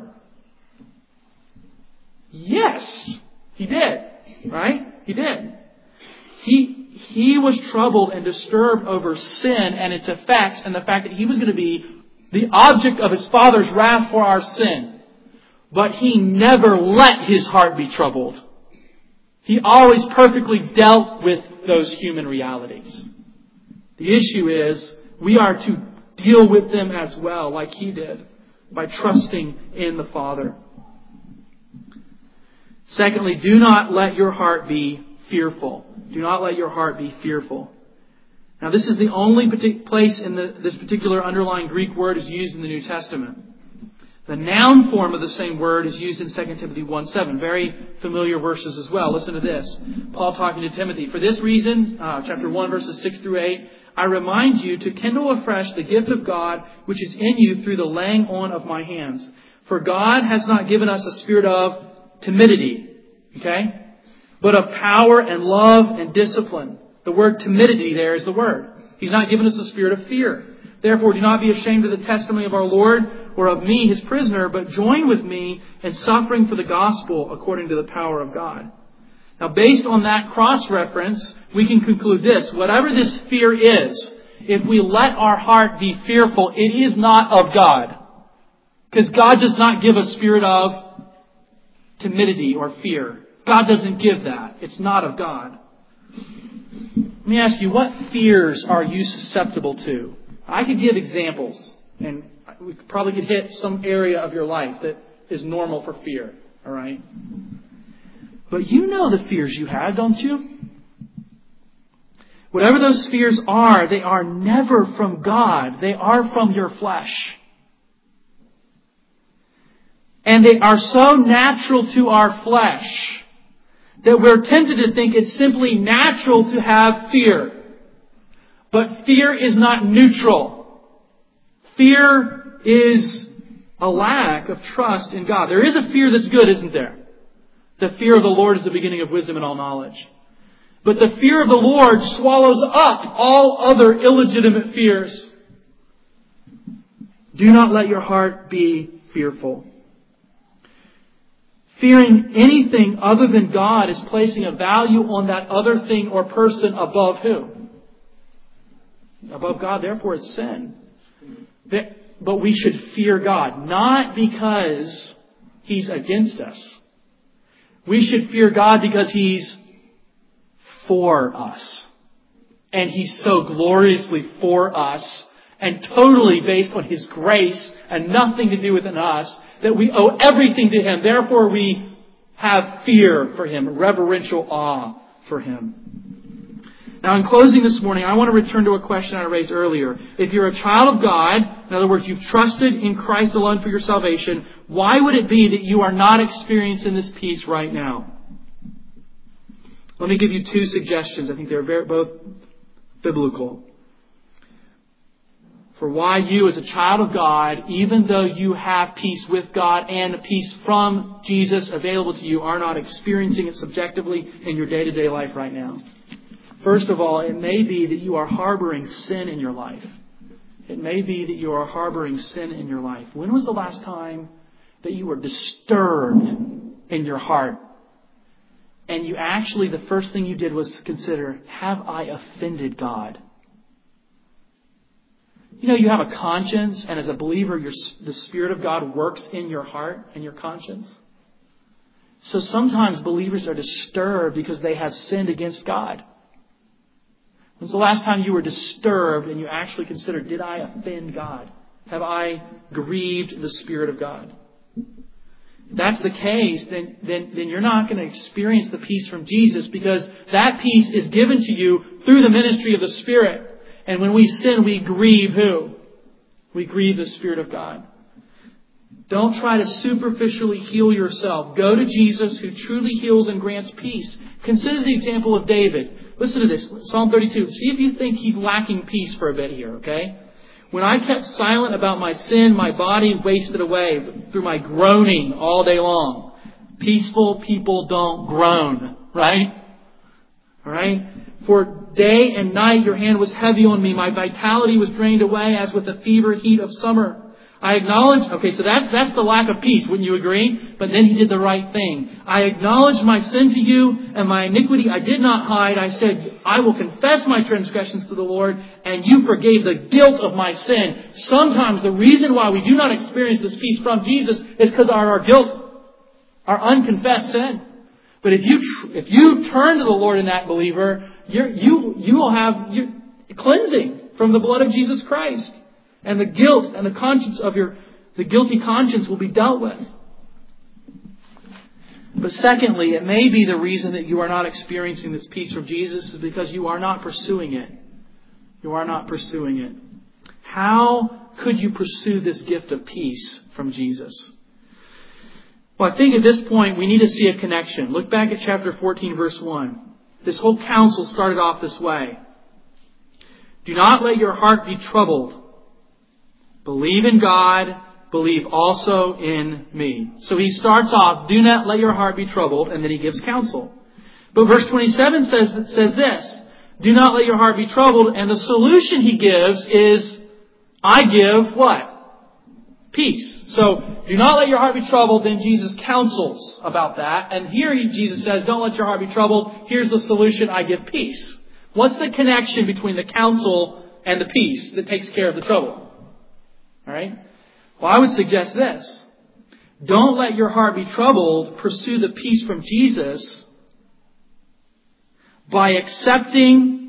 Yes, He did. Right? He did. He was troubled and disturbed over sin and its effects, and the fact that He was going to be the object of His Father's wrath for our sin. But He never let His heart be troubled. He always perfectly dealt with those human realities. The issue is we are to deal with them as well, like He did, by trusting in the Father. Secondly, do not let your heart be fearful. Do not let your heart be fearful. Now, this is the only place in this particular underlying Greek word is used in the New Testament. The noun form of the same word is used in 2 Timothy 1:7. Very familiar verses as well. Listen to this. Paul talking to Timothy. For this reason, chapter 1, verses 6 through 8, I remind you to kindle afresh the gift of God which is in you through the laying on of my hands. For God has not given us a spirit of timidity, okay? But of power and love and discipline. The word timidity there is the word. He's not given us a spirit of fear. Therefore, do not be ashamed of the testimony of our Lord or of me, His prisoner, but join with me in suffering for the gospel according to the power of God. Now, based on that cross-reference, we can conclude this. Whatever this fear is, if we let our heart be fearful, it is not of God. Because God does not give a spirit of timidity or fear. God doesn't give that. It's not of God. Let me ask you, what fears are you susceptible to? I could give examples, and we probably could hit some area of your life that is normal for fear. All right? But you know the fears you have, don't you? Whatever those fears are, they are never from God. They are from your flesh. And they are so natural to our flesh that we're tempted to think it's simply natural to have fear. But fear is not neutral. Fear is a lack of trust in God. There is a fear that's good, isn't there? The fear of the Lord is the beginning of wisdom and all knowledge. But the fear of the Lord swallows up all other illegitimate fears. Do not let your heart be fearful. Fearing anything other than God is placing a value on that other thing or person above who? Above God, therefore it's sin. But we should fear God, not because He's against us. We should fear God because He's for us. And He's so gloriously for us and totally based on His grace and nothing to do with us that we owe everything to Him. Therefore we have fear for Him, reverential awe for Him. Now in closing this morning, I want to return to a question I raised earlier. If you're a child of God, in other words, you've trusted in Christ alone for your salvation, why would it be that you are not experiencing this peace right now? Let me give you two suggestions. I think they're both biblical. For why you as a child of God, even though you have peace with God and peace from Jesus available to you, are not experiencing it subjectively in your day-to-day life right now. First of all, it may be that you are harboring sin in your life. It may be that you are harboring sin in your life. When was the last time that you were disturbed in your heart? And you actually, the first thing you did was consider, have I offended God? You know, you have a conscience, and as a believer, the Spirit of God works in your heart and your conscience. So sometimes believers are disturbed because they have sinned against God. When's the last time you were disturbed and you actually considered, did I offend God? Have I grieved the Spirit of God? If that's the case, then you're not going to experience the peace from Jesus, because that peace is given to you through the ministry of the Spirit. And when we sin, we grieve who? We grieve the Spirit of God. Don't try to superficially heal yourself. Go to Jesus, who truly heals and grants peace. Consider the example of David. Listen to this. Psalm 32. See if you think he's lacking peace for a bit here, okay? When I kept silent about my sin, my body wasted away through my groaning all day long. Peaceful people don't groan, right? All right? For day and night your hand was heavy on me. My vitality was drained away as with the fever heat of summer. I acknowledge, okay, so that's the lack of peace, wouldn't you agree? But then he did the right thing. I acknowledged my sin to you, and my iniquity I did not hide. I said, I will confess my transgressions to the Lord, and you forgave the guilt of my sin. Sometimes the reason why we do not experience this peace from Jesus is because of our guilt, our unconfessed sin. But if you turn to the Lord in that, believer, you will have cleansing from the blood of Jesus Christ. And the guilt and the conscience of the guilty conscience will be dealt with. But secondly, it may be the reason that you are not experiencing this peace from Jesus is because you are not pursuing it. You are not pursuing it. How could you pursue this gift of peace from Jesus? Well, I think at this point we need to see a connection. Look back at chapter 14, verse 1. This whole counsel started off this way. Do not let your heart be troubled. Believe in God. Believe also in me. So he starts off, do not let your heart be troubled, and then he gives counsel. But verse 27 says this, do not let your heart be troubled, and the solution he gives is, I give what? Peace. So, do not let your heart be troubled, then Jesus counsels about that. And here Jesus says, don't let your heart be troubled. Here's the solution, I give peace. What's the connection between the counsel and the peace that takes care of the trouble? Alright? Well, I would suggest this. Don't let your heart be troubled. Pursue the peace from Jesus by accepting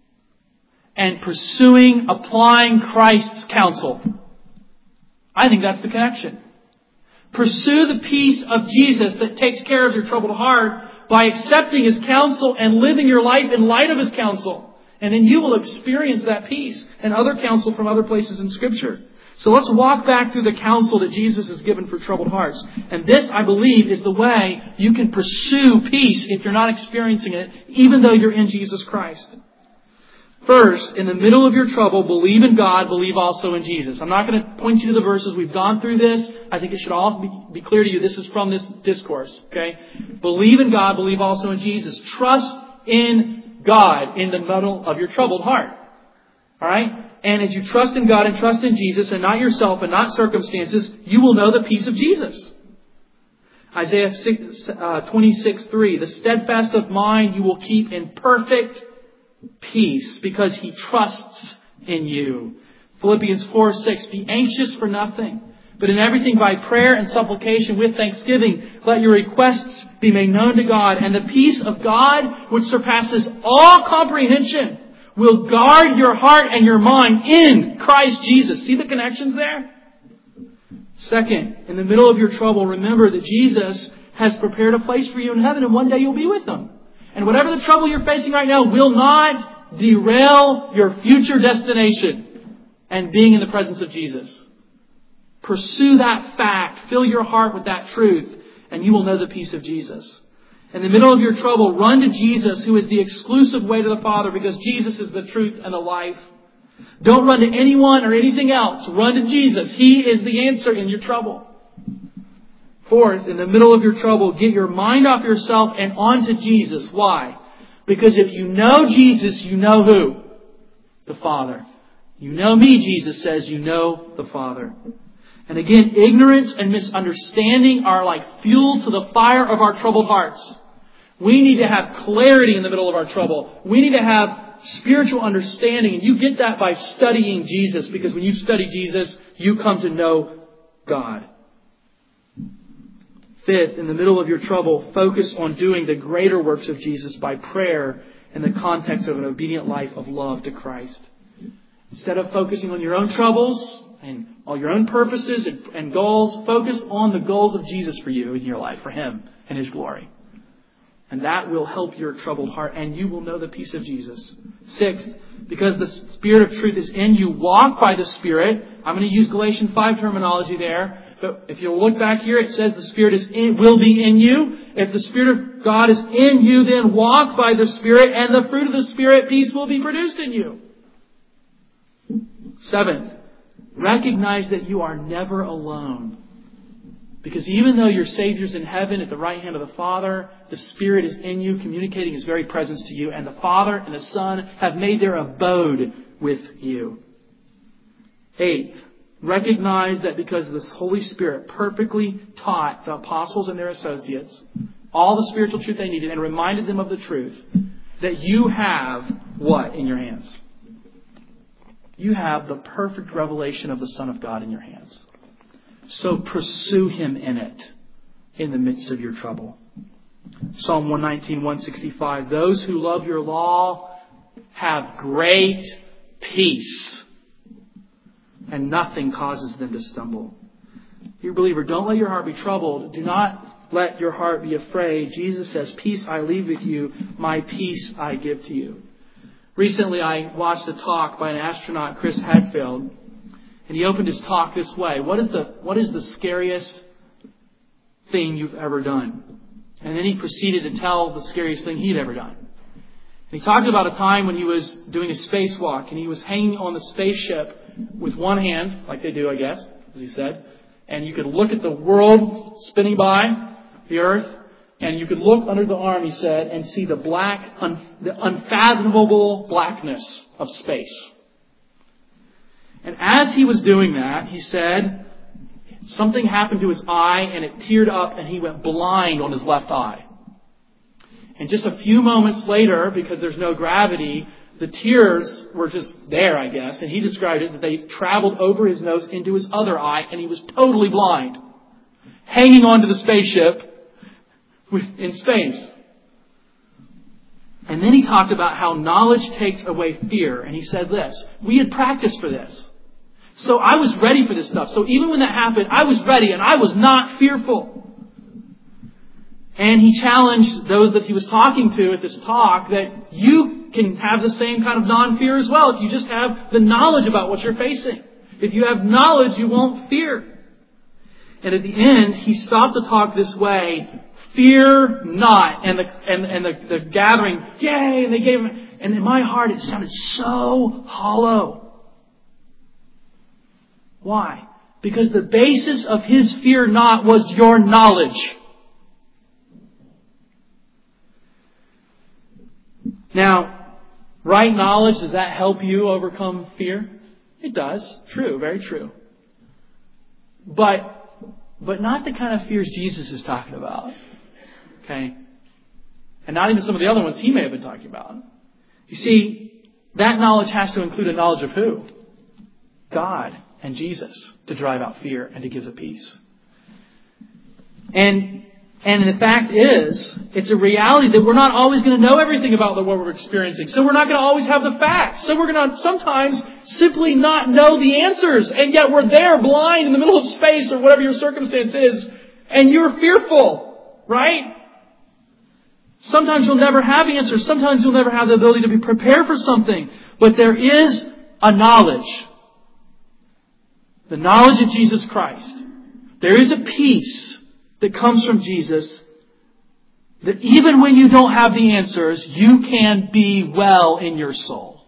and pursuing, applying Christ's counsel. I think that's the connection. Pursue the peace of Jesus that takes care of your troubled heart by accepting His counsel and living your life in light of His counsel. And then you will experience that peace and other counsel from other places in Scripture. So let's walk back through the counsel that Jesus has given for troubled hearts. And this, I believe, is the way you can pursue peace if you're not experiencing it, even though you're in Jesus Christ. First, in the middle of your trouble, believe in God, believe also in Jesus. I'm not going to point you to the verses. We've gone through this. I think it should all be clear to you. This is from this discourse. Okay? Believe in God, believe also in Jesus. Trust in God in the middle of your troubled heart. Alright? And as you trust in God and trust in Jesus and not yourself and not circumstances, you will know the peace of Jesus. Isaiah 26:3, the steadfast of mind you will keep in perfect peace because he trusts in you. Philippians 4:6, be anxious for nothing, but in everything by prayer and supplication with thanksgiving, let your requests be made known to God. And the peace of God, which surpasses all comprehension, will guard your heart and your mind in Christ Jesus. See the connections there? Second, in the middle of your trouble, remember that Jesus has prepared a place for you in heaven, and one day you'll be with Him. And whatever the trouble you're facing right now will not derail your future destination and being in the presence of Jesus. Pursue that fact. Fill your heart with that truth, and you will know the peace of Jesus. In the middle of your trouble, run to Jesus, who is the exclusive way to the Father, because Jesus is the truth and the life. Don't run to anyone or anything else. Run to Jesus. He is the answer in your trouble. Fourth, in the middle of your trouble, get your mind off yourself and onto Jesus. Why? Because if you know Jesus, you know who? The Father. You know me, Jesus says, you know the Father. And again, ignorance and misunderstanding are like fuel to the fire of our troubled hearts. We need to have clarity in the middle of our trouble. We need to have spiritual understanding. And you get that by studying Jesus. Because when you study Jesus, you come to know God. Fifth, in the middle of your trouble, focus on doing the greater works of Jesus by prayer in the context of an obedient life of love to Christ. Instead of focusing on your own troubles and all your own purposes and goals, focus on the goals of Jesus for you in your life, for Him and His glory. And that will help your troubled heart, and you will know the peace of Jesus. Sixth, because the Spirit of truth is in you, walk by the Spirit. I'm going to use Galatians 5 terminology there. But if you look back here, it says the Spirit will be in you. If the Spirit of God is in you, then walk by the Spirit, and the fruit of the Spirit, peace, will be produced in you. Seventh, recognize that you are never alone. Because even though your Savior's in heaven at the right hand of the Father, the Spirit is in you, communicating His very presence to you. And the Father and the Son have made their abode with you. Eighth, recognize that because the Holy Spirit perfectly taught the apostles and their associates all the spiritual truth they needed and reminded them of the truth, that you have what in your hands? You have the perfect revelation of the Son of God in your hands. So pursue Him in it, in the midst of your trouble. Psalm 119, 165. Those who love your law have great peace, and nothing causes them to stumble. Dear believer, don't let your heart be troubled. Do not let your heart be afraid. Jesus says, peace I leave with you, my peace I give to you. Recently I watched a talk by an astronaut, Chris Hadfield. And he opened his talk this way. What is the scariest thing you've ever done? And then he proceeded to tell the scariest thing he'd ever done. And he talked about a time when he was doing a spacewalk and he was hanging on the spaceship with one hand, like they do, I guess, as he said. And you could look at the world spinning by, the earth, and you could look under the arm, he said, and see the the unfathomable blackness of space. And as he was doing that, he said, something happened to his eye and it teared up and he went blind on his left eye. And just a few moments later, because there's no gravity, the tears were just there, I guess. And he described it that they traveled over his nose into his other eye and he was totally blind, hanging onto the spaceship in space. And then he talked about how knowledge takes away fear. And he said this, we had practiced for this. So I was ready for this stuff. So even when that happened, I was ready and I was not fearful. And he challenged those that he was talking to at this talk that you can have the same kind of non-fear as well if you just have the knowledge about what you're facing. If you have knowledge, you won't fear. And at the end, he stopped the talk this way, fear not. And the gathering, yay, and they gave him, and in my heart it sounded so hollow. Why? Because the basis of his fear not was your knowledge. Now, right knowledge, does that help you overcome fear? It does. True. Very true. But not the kind of fears Jesus is talking about. Okay? And not even some of the other ones he may have been talking about. You see, that knowledge has to include a knowledge of who? God and Jesus to drive out fear and to give the peace. And the fact is, it's a reality that we're not always going to know everything about what we're experiencing. So we're not going to always have the facts. So we're going to sometimes simply not know the answers. And yet we're there blind in the middle of space or whatever your circumstance is. And you're fearful, right? Sometimes you'll never have answers. Sometimes you'll never have the ability to be prepared for something. But there is a knowledge. The knowledge of Jesus Christ. There is a peace that comes from Jesus, that even when you don't have the answers, you can be well in your soul.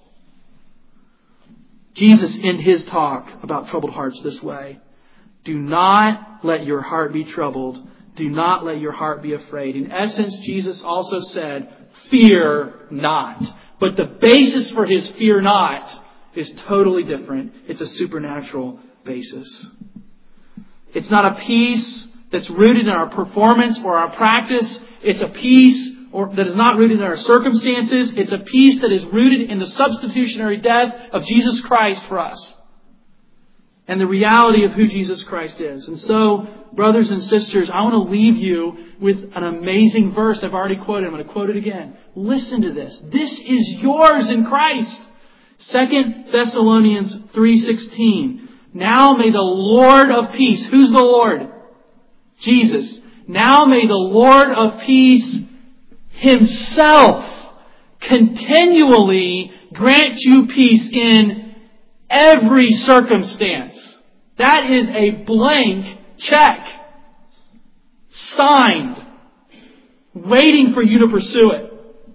Jesus, in his talk about troubled hearts this way, do not let your heart be troubled. Do not let your heart be afraid. In essence, Jesus also said, fear not. But the basis for his fear not is totally different. It's a supernatural basis. It's not a peace that's rooted in our performance or our practice. It's a peace that is not rooted in our circumstances. It's a peace that is rooted in the substitutionary death of Jesus Christ for us. And the reality of who Jesus Christ is. And so, brothers and sisters, I want to leave you with an amazing verse I've already quoted. I'm going to quote it again. Listen to this. This is yours in Christ. 2 Thessalonians 3:16. Now may the Lord of peace. Who's the Lord? Jesus. Now may the Lord of peace himself continually grant you peace in every circumstance. That is a blank check. Signed. Waiting for you to pursue it.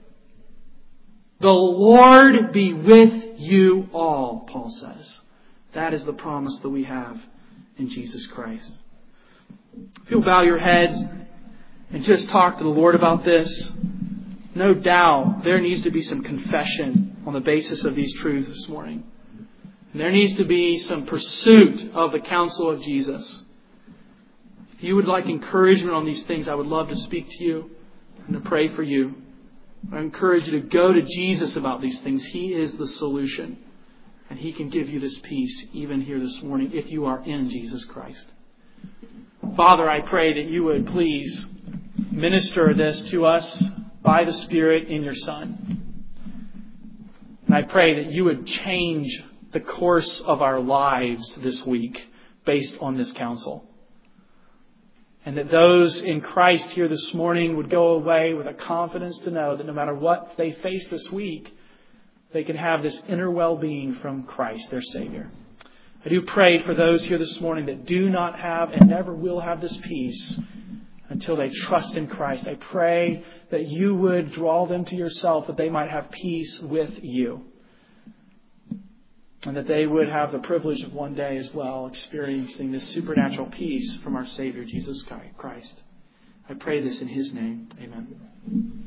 The Lord be with you all, Paul says. That is the promise that we have in Jesus Christ. If you'll bow your heads and just talk to the Lord about this, no doubt there needs to be some confession on the basis of these truths this morning. And there needs to be some pursuit of the counsel of Jesus. If you would like encouragement on these things, I would love to speak to you and to pray for you. I encourage you to go to Jesus about these things. He is the solution. And He can give you this peace even here this morning if you are in Jesus Christ. Father, I pray that you would please minister this to us by the Spirit in your Son. And I pray that you would change the course of our lives this week based on this counsel. And that those in Christ here this morning would go away with a confidence to know that no matter what they face this week, they can have this inner well-being from Christ, their Savior. I do pray for those here this morning that do not have and never will have this peace until they trust in Christ. I pray that you would draw them to yourself, that they might have peace with you. And that they would have the privilege of one day as well experiencing this supernatural peace from our Savior, Jesus Christ. I pray this in His name. Amen.